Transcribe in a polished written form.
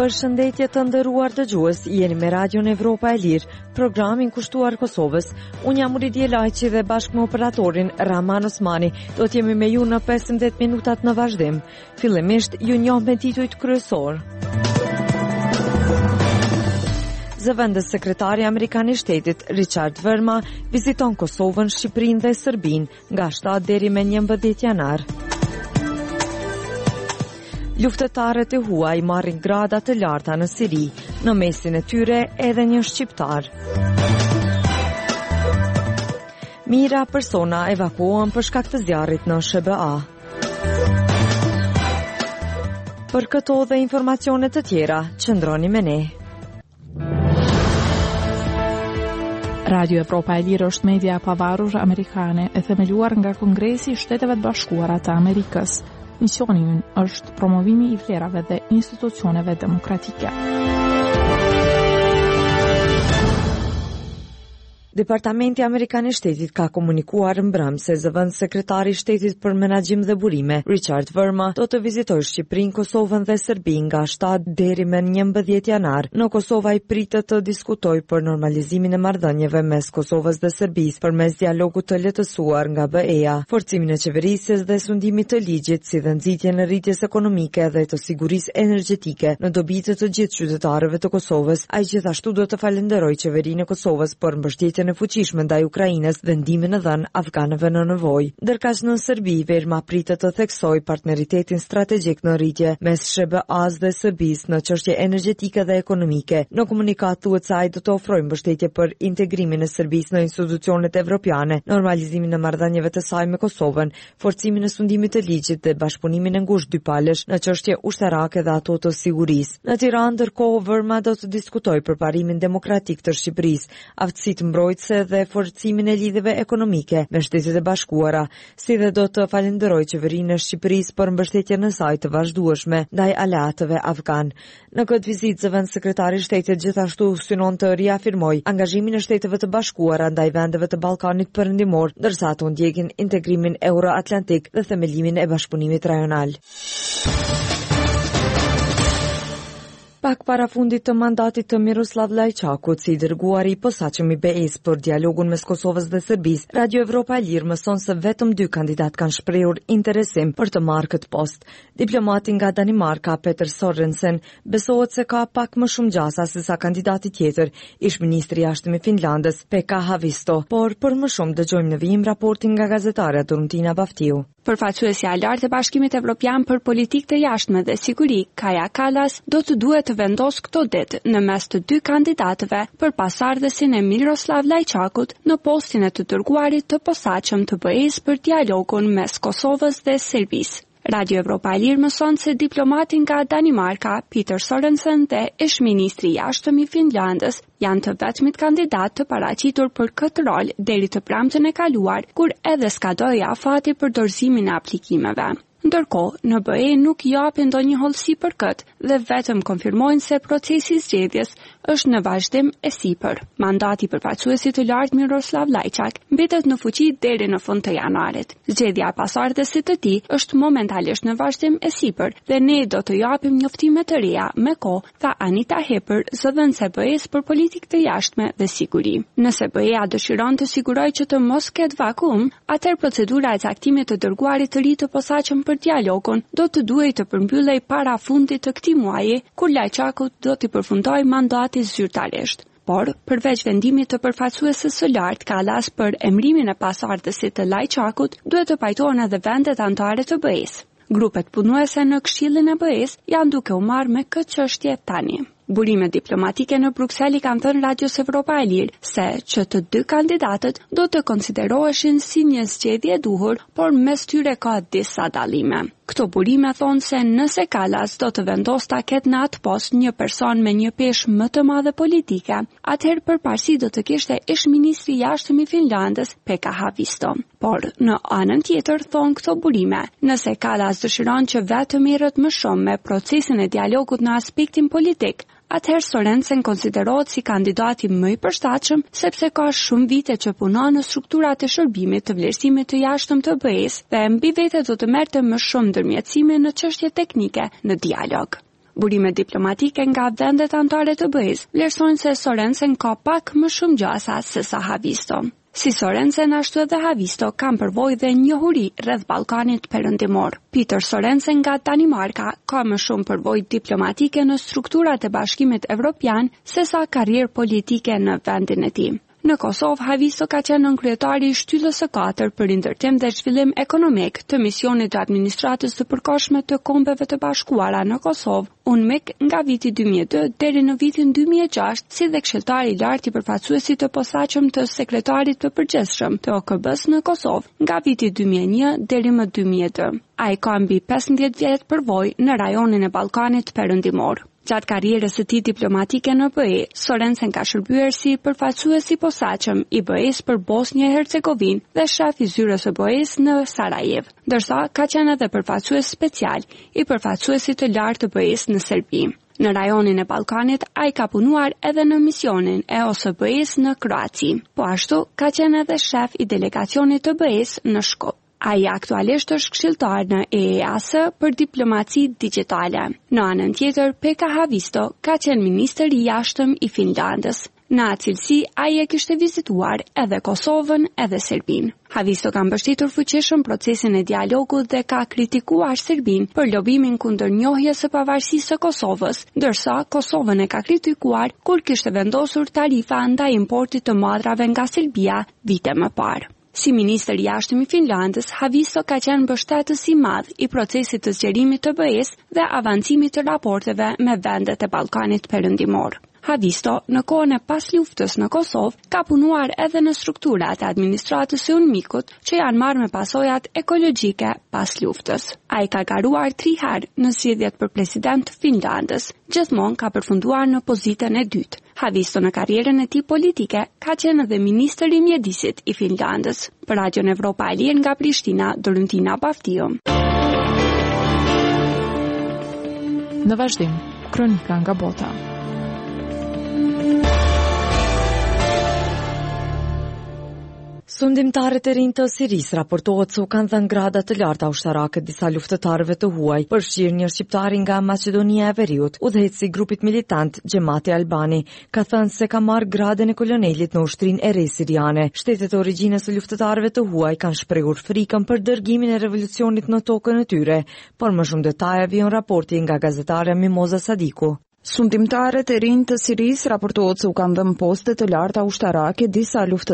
Përshëndetje të nderuar dëgjues, jeni me Radion Evropa e Lirë, programin kushtuar Kosovës. Unë jam Uridje Lajqi dhe bashkë me operatorin Rahman Osmani do t'jemi me ju në 15 minutat në vazhdim. Fillimisht, ju njoh me titujt kryesor. Zëvendës sekretari amerikan i shtetit Richard Verma viziton Kosovën, Shqipërinë dhe Serbinë nga 7 deri me 11 janar. Luftëtarët e huaj marrin grada të larta në Siri, në mesin e tyre edhe një shqiptar. Mijëra persona evakuohen për shkak të zjarrit në SBA. Për këto dhe informacione të tjera, qëndroni me ne. Radio Evropa e Lirë është media e pavarur amerikane e themeluar nga Kongresi i Shteteve të Bashkuara të Amerikës. Misioni ynë është promovimi i vlerave dhe institucioneve demokratike. Departamenti Amerikan i Shtetit ka komunikuar mbrëm se zëvendës sekretari i Shtetit për Menaxhim dhe Burime, Richard Verma, do të vizitojë Shqipërinë, Kosovën dhe Serbinë nga 7 deri me 11 janar. Në Kosovë ai pritet të diskutojë për normalizimin e marrëdhënieve mes Kosovës dhe Serbisë përmes dialogut të lehtësuar nga BE-ja, forcimin e qeverisjes dhe sundimit të ligjit, si dhe nxitjen e rritjes ekonomike dhe të sigurisë energjetike në dobi të gjithë qytetarëve të Kosovës. Ai gjithashtu do të falenderojë qeverinë e Kosovës për mbështetjen e fuqishme ndaj Ukrainës dhe ndihmën e dhënë afganëve në nevojë. Ndërkaq në Serbi, Verma pritet të theksojë partneritetin strategjik në rritje mes SBA-s dhe Serbisë në çështje energjetike dhe ekonomike. Në komunikat thuhet se ai do të ofrojë mbështetje për integrimin e Serbisë në institucionet evropiane, normalizimin e marrëdhënieve të saj me Kosovën, forcimin e sundimit të ligjit dhe bashkëpunimin e ngushtë dypalësh në çështje ushtarake dhe ato të sigurisë. Në Tiranë, ndërkohë, Verma do të diskutojë përparimin demokratik të Shqipërisë, aftësitë mbrojtëse dhe forcimin e lidhjeve ekonomike me Shtetet e Bashkuara, si dhe do të falenderojë qeverinë e Shqipërisë për mbështetjen e saj të vazhdueshme ndaj aleatëve afgan. Në këtë vizitë, zëvendës sekretari i Shtetit gjithashtu synon të riafirmojë angazhimin e Shteteve të Bashkuara ndaj vendeve të Ballkanit Perëndimor, ndërsa ato ndjekin integrimin euroatlantik dhe themelimin e bashkëpunimit rajonal. Pak para fundit të mandatit të Miroslav Lajçakut, si dërguari i posaçëm i BE-s për dialogun mes Kosovës dhe Serbisë, Radio Evropa e Lirë mëson se vetëm 2 kandidat kanë shprehur interesim për të marrë këtë post. Diplomati nga Danimarka, Peter Sorensen, besohet se ka pak më shumë gjasa se sa kandidati tjetër, ish-ministri i jashtëm i Finlandës, Pekka Haavisto, por për më shumë dëgjojmë në vijim raportin nga gazetarja Doruntina Baftiu. Përfaqësuesja e lartë e Bashkimit Evropian për Politikë të Jashtme dhe Siguri, Kaja Kallas, do të duhet të vendosë këto ditë në mes të 2 kandidatëve për pasardhësin e Miroslav Lajçakut në postin e të dërguarit të posaçëm të BE-s për dialogun mes Kosovës dhe Serbisë. Radio Evropa e Lirë mëson se diplomati nga Danimarka, Peter Sorensen dhe ish-ministri i jashtëm i Finlandës janë të vetmit kandidat të paraqitur për këtë rol deri të premten e kaluar, kur edhe skadoi afati për dorëzimin e aplikimeve. Ndërkohë, në BE nuk japin ndonjë hollësi për këtë dhe vetëm konfirmojnë se procesi i zgjedhjes është në vazhdim e sipër. Mandati i përfaqësuesit të lartë Miroslav Lajçak mbetet në fuqi deri në fund të janarit. Zgjedhja e pasardhësit të tij është momentalisht në vazhdim e sipër dhe ne do të japim njoftime të reja me kohë, tha Anita Heper, zëvendëse e BE-s për politikë të jashtme dhe siguri. Nëse BE-ja dëshiron të sigurojë që të mos ketë vakum, atëherë procedura e caktimit të dërguarit të ri të posaçëm për dialogun do të duhej të përmbyllej para fundit të këtij muaji, kur Lajçakut do të përfundojë mandati zyrtarisht. Por, përveç vendimit të përfaqësuesës së lartë Kallas për emrimin e pasardhësit të Lajçakut, duhet të pajtohen edhe vendet anëtare të BE-s. Grupet punuese në Këshillin e BE-s janë duke u marrë me këtë çështje tani. Burime diplomatike në Bruksel i kanë thënë Radios Evropa e Lirë se që të 2 kandidatët do të konsideroheshin si një zgjedhje e duhur, por mes tyre ka disa dallime. Këto burime thonë se nëse Kallas do të vendos ta ketë në atë post një person me një peshë më të madhe politike, atëherë përparësi do të kishte ish-ministri i jashtëm i Finlandës, Pekka Haavisto. Por në anën tjetër thonë këto burime, nëse Kallas dëshiron që vetëm merret më shumë me procesin e dialogut në aspektin politik, atëherë Sorensen konsiderohet si kandidati më i përshtatshëm sepse ka shumë vite që punon në strukturat e shërbimit të vlerësimit të jashtëm të BE-s dhe mbi vete do të merrte më shumë ndërmjetësime në çështje teknike në dialog. Burimet diplomatike nga vendet anëtare të BE-s vlerësojnë se Sorensen ka pak më shumë gjasa se sa Havisto. Si Sorensen, ashtu edhe Havisto kanë përvojë dhe njohuri rreth Ballkanit Perëndimor. Peter Sorensen nga Danimarka ka më shumë përvojë diplomatike në strukturat e Bashkimit Evropian se sa karrierë politike në vendin e tij. Në Kosovë, Havisto ka qenë nënkryetari i shtyllës së 4 për ndërtim dhe zhvillim ekonomik të misionit të administratës së përkohshme të Kombeve të Bashkuara në Kosovë, UNMIK, nga viti 2002 deri në vitin 2006, si dhe këshilltar i lartë i përfaqësuesit të posaçëm të sekretarit të përgjithshëm të OKB-s në Kosovë, nga viti 2001 deri më 2002. Ai ka mbi 15 vjet përvojë në rajonin e Ballkanit Perëndimor. Gjatë karrierës së tij diplomatike në BE, Sorensen ka shërbyer si përfaqësues i posaçëm i BE-s për Bosnjë e Hercegovinë dhe shef i zyrës së BE-s në Sarajevo, ndërsa ka qenë edhe përfaqësues special i përfaqësuesit të lartë të BE-s në Serbi. Në rajonin e Ballkanit, ai ka punuar edhe në misionin e OSBE-s në Kroaci. Po ashtu, ka qenë edhe shef i delegacionit të BE-s në Shkup. Ai aktualisht është këshilltar në EEAS për diplomaci digjitale. Në anën tjetër, Pekka Havisto ka qenë ministër i jashtëm i Finlandës. Në atë cilësi, ai e kishte vizituar edhe Kosovën edhe Serbinë. Havisto ka mbështetur fuqishëm procesin e dialogut dhe ka kritikuar Serbinë për lobimin kundër njohjes së pavarësisë së Kosovës, ndërsa Kosovën e ka kritikuar kur kishte vendosur tarifa ndaj importit të madrave nga Serbia vite më parë. Si ministër i jashtëm i Finlandës, Havisto ka qenë mbështetës i madh i procesit të zgjerimit të BE-s dhe avancimit të raporteve me vendet e Ballkanit Perëndimor. Havisto, në kohën e pasluftës në Kosovë, ka punuar edhe në strukturat e administratës së UNMIK-ut që janë marrë me pasojat ekologjike pas luftës. Ai ka garuar 3 herë në zgjedhjet për president të Finlandës, gjithmonë ka përfunduar në pozitën e dytë. Havisto në karrierën e tij politike ka qenë edhe ministër i mjedisit i Finlandës. Për Radion Evropa e Lirë nga Prishtina, Dorentina Baftiu. Në vazhdim, kronika nga bota. Sundimtarët e rinj të Sirisë raportohet se u kanë dhënë grada të larta ushtarake disa luftëtarëve të huaj, përfshirë një shqiptar nga Maqedonia e Veriut. Udhëheqësi i grupit militant Xhamati Albani ka thënë se ka marrë gradën e kolonelit në ushtrinë e re siriane. Shtetet e origjinës së luftëtarëve të huaj kanë shprehur frikën për dërgimin e revolucionit në tokën e tyre, por më shumë detaje vjen raporti nga gazetarja Mimoza Sadiku. Sundimtarët e rinj të Sirisë raportohet se u kanë dhënë poste të larta ushtarake disa luftëtarë